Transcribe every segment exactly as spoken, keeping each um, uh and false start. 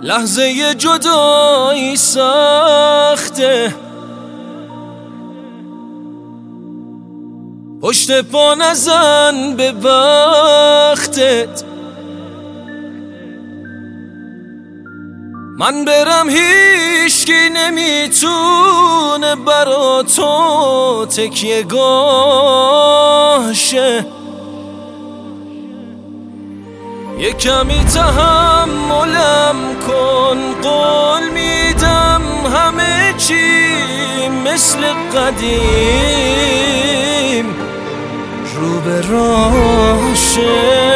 لحظه جدایی سخته، پشت پا نزن به بختت. من برم هیچکی نمیتونه برا تو تکیه گاه شه. یه کمی تحملم کن، قول میدم همه چی مثل قدیم رو به راه شه.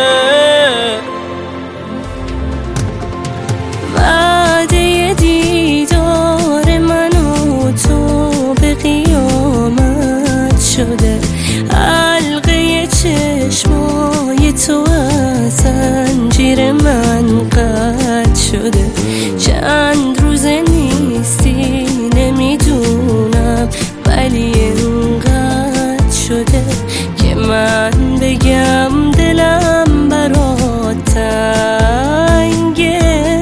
وعده دیدار من و تو به قیامت شده، حلقه چشمای تو از زنجیر من قطع شده. چند روزه نیستی نمیدونم، ولی اینقدر شده که من بگم دلم برات تنگه.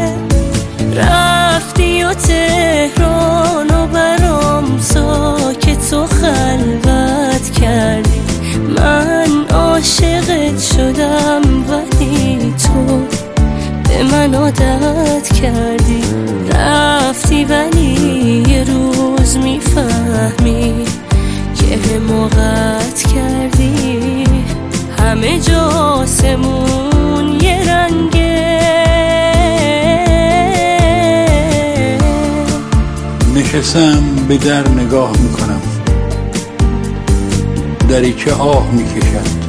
رفتی و تهران و برام ساکت و خلوت کردی. من عاشقت شدم ولی تو به من عادت کردی. رفتی ولی یه روز میفهمی که حماقت کردی. همه جا آسمون یه رنگه. نشستم به در نگاه میکنم، دری که آه میکشد.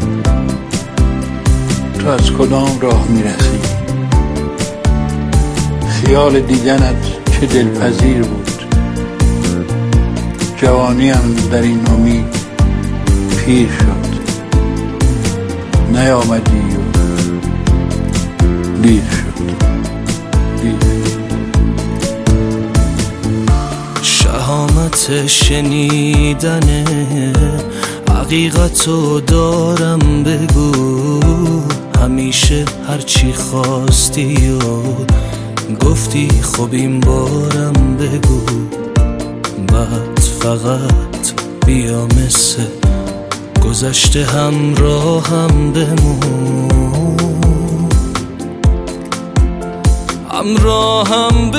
تو از کدام راه میرسی؟ خیال دیدنت چه دلپذیر بود. جوانیم در این امید پیر شد، نیامدی و دیر شد. دیر. شهامت شنیدن حقیقتو دارم، بگو همیشه هرچی خواستی و گفتی خب این بارم بگو. بعد فقط بیا مثل گذشته همراهم بمون، همراهم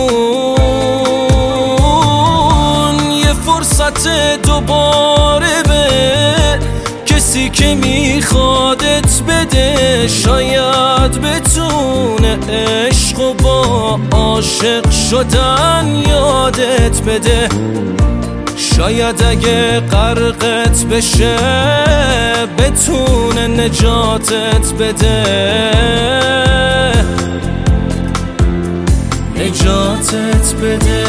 بمون. یه فرصت دوباره به کسی که میخوادت بده، شاید بتونه عشق و با عاشق شدن یادت بده. شاید اگه غرقت بشه بتونه نجاتت بده، نجاتت بده.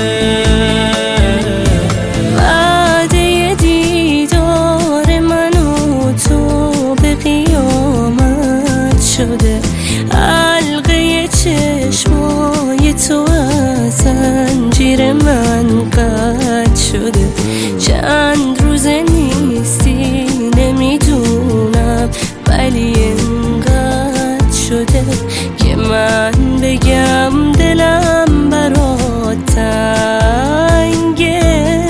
وعده دیدار من و تو به قیامت شده، حلقه چشمای تو از زنجیر من قطع شده. چند روزه نیستی نمیدونم، ولی اینقدر شده که من بگم دلم برات تنگه.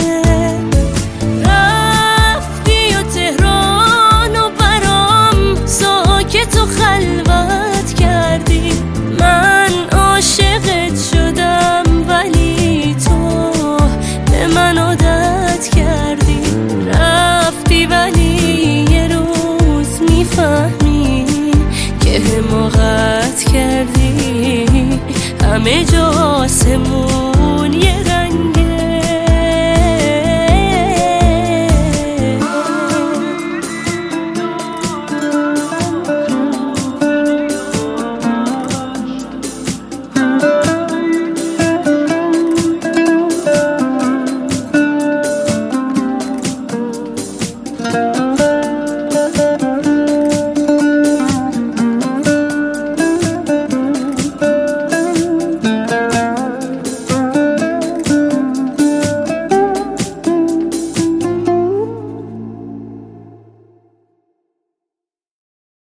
رفتی و تهران و برام ساکت و خلوت کردی. من عاشقت شدم ولی تو به من عادت کردی. رفتی ولی یه روز میفهمی که حماقت کردی. همه جا آسمون